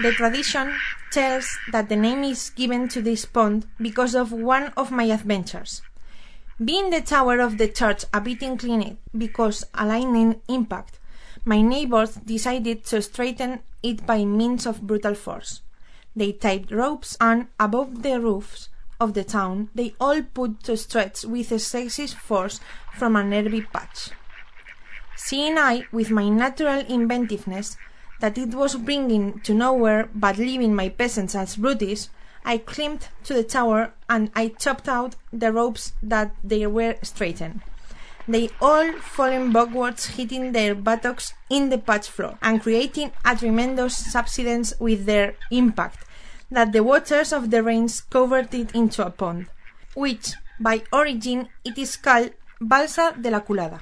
The tradition tells that the name is given to this pond because of one of my adventures. Being the tower of the church a bit inclined because a lightning impact, my neighbors decided to straighten it by means of brutal force. They tied ropes and, above the roofs of the town, they all put to stretch with excessive force from a nervy patch. Seeing I, with my natural inventiveness, that it was bringing to nowhere but leaving my peasants as brutish, I climbed to the tower and I chopped out the ropes that they were straightened. They all fallen backwards, hitting their buttocks in the patch floor and creating a tremendous subsidence with their impact, that the waters of the rains covered it into a pond, which, by origin, it is called Balsa de la Culada.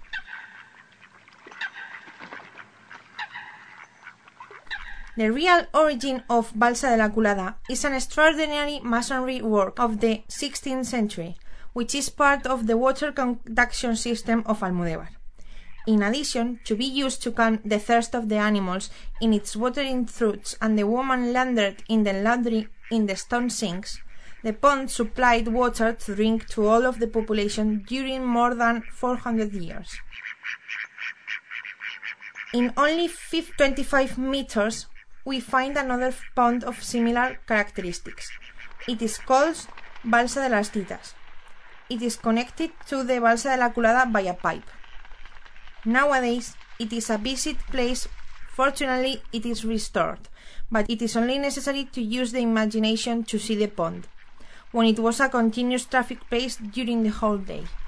The real origin of Balsa de la Culada is an extraordinary masonry work of the 16th century, which is part of the water conduction system of Almudévar. In addition to be used to calm the thirst of the animals in its watering troughs and the woman laundered in the laundry in the stone sinks, the pond supplied water to drink to all of the population during more than 400 years. In only 25 meters, we find another pond of similar characteristics. It is called Balsa de las Titas. It is connected to the Balsa de la Culada by a pipe. Nowadays, it is a visit place. Fortunately, it is restored, but it is only necessary to use the imagination to see the pond, when it was a continuous traffic place during the whole day.